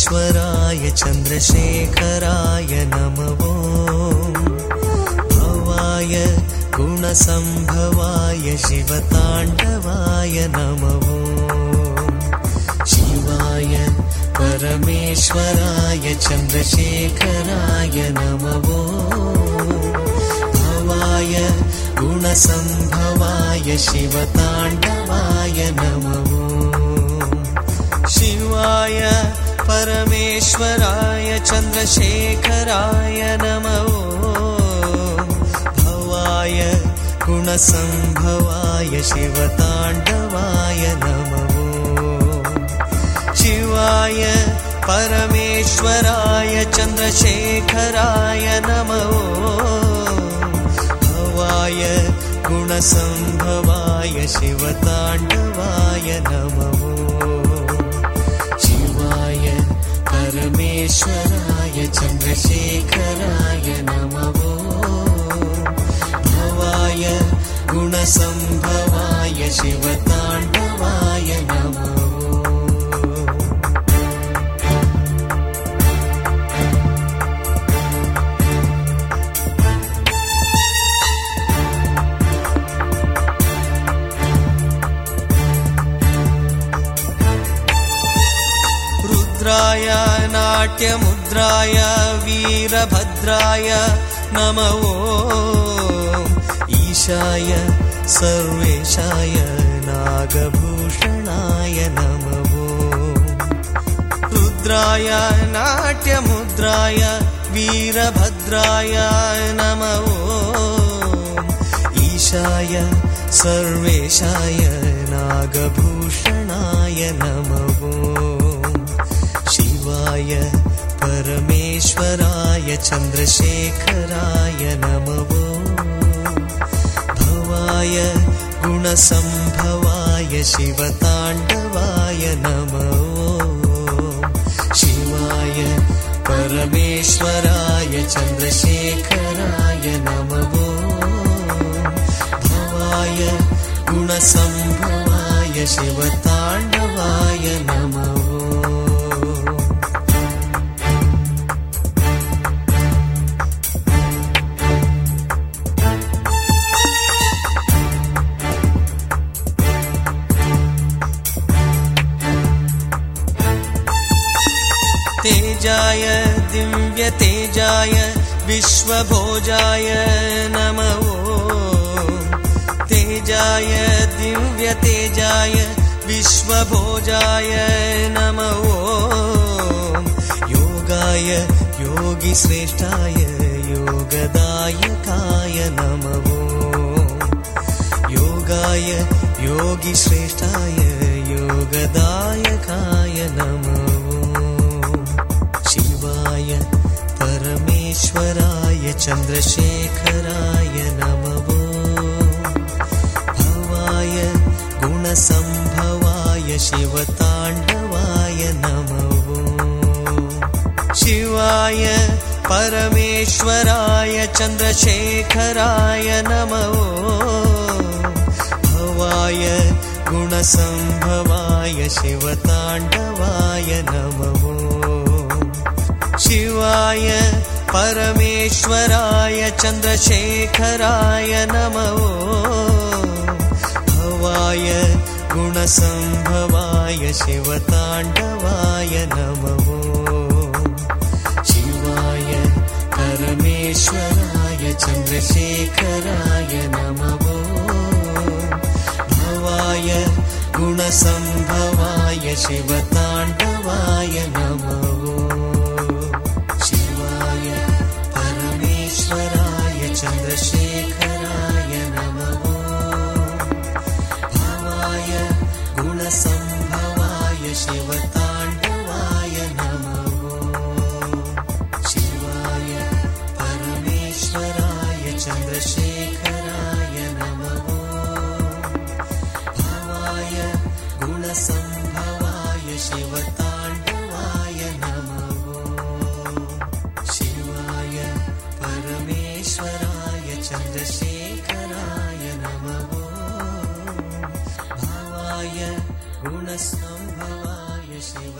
परमेश्वराय चन्द्रशेखराय नमो भवाय गुणसम्भवाय शिवताण्डवाय नमो शिवाय परमेश्वराय चन्द्रशेखराय नमो भवाय गुणसम्भवाय शिवताण्डवाय नमो शिवाय परमेश्वराय चन्द्रशेखराय नमो भवाय गुणसम्भवाय शिवताण्डवाय नमो शिवाय परमेश्वराय चन्द्रशेखराय नमो भवाय गुणसम्भवाय शिवताण्डवाय नमो शिवाय परमेश्वराय चन्द्रशेखराय नमो भवाय गुणसम्भवाय शिवताण्डवाय नमो रुद्राय नाट्यमुद्राय वीरभद्राय नमो ईशाय सर्वेशाय नागभूषणाय नमो रुद्राय नाट्यमुद्राय वीरभद्राय नमो ईशाय सर्वेशाय नागभूषणाय नमो शिवाय परमेश्वराय चन्द्रशेखराय नमो भवाय गुणसम्भवाय शिवताण्डवाय नमो शिवाय परमेश्वराय चन्द्रशेखराय नमो भवाय गुणसम्भवाय शिवताण्डवाय नमो तेजाय दिव्यतेजाय विश्वभोजाय नमो तेजाय दिव्यतेजाय विश्वभोजाय नमो योगाय योगिश्रेष्ठाय योगदायकाय नमो योगाय योगिश्रेष्ठाय योगदायकाय नमो शिवाय परमेश्वराय चन्द्रशेखराय नमो भवाय गुणसम्भवाय शिवताण्डवाय नमो शिवाय परमेश्वराय चन्द्रशेखराय नमो भवाय गुणसम्भवाय शिवताण्डवाय नमो शिवाय परमेश्वराय चन्द्रशेखराय नमो भवाय गुणसम्भवाय शिवताण्डवाय नमो शिवाय परमेश्वराय चन्द्रशेखराय नमो भवाय गुणसम्भवाय शिवताण्डवाय नमो परमेश्वराय चन्द्रशेखराय नमो भवाय गुणसम्भवाय शिवताण्डवाय नमो शिवाय परमेश्वराय चन्द्रशेखराय नमो भवाय गुणसम्भवाय शिवताण्डवाय नमो शिवाय परमेश्वराय चन्द्रशेखराय नमो भवाय गुणसम्भवाय शिव